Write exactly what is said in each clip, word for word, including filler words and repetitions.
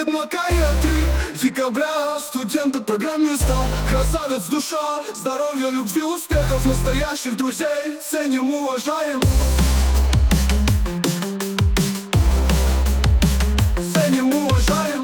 седьмого декабря студента, программиста, красавец душа, здоровья, любви, успехов, настоящих друзей ценим, уважаем. Ценим, уважаем.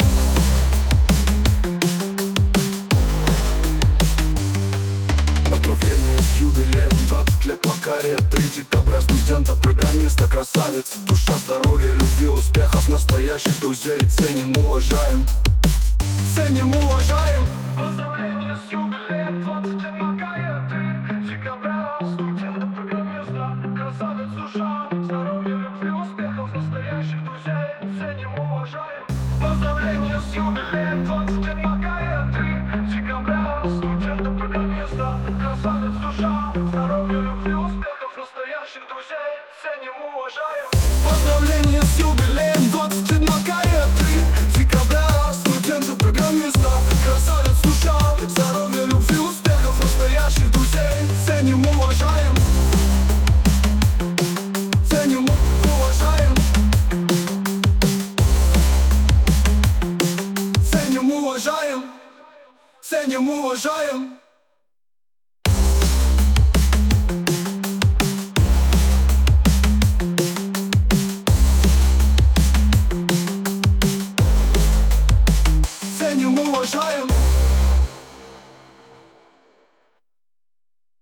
Поздравления с юбилеем, двадцать лет Макария, три декабря студента, программиста, красавец душа, здоровья, любви, успехов, настоящих друзей ценим, уважаем. Ценим, уважаем. Поздравления с юбилеем, двадцать лет Макария, три декабря студента, программиста, красавец душа, здоровья, любви, успехов, настоящих друзей ценим, уважаем. Поздравления с юбилеем, двадцать лет Макария, три декабря студента, программиста, красавец душа, здоровья, любви, успехов, настоящих друзей ценим, уважаем. Поздравления с юбилеем, двадцать лет Макария, три декабря студента, программиста, красавец душа, здоровья, любви, успехов, настоящих друзей ценим, уважаем. Ценим, уважаем. Ценим, уважаем. Ценим, уважаем.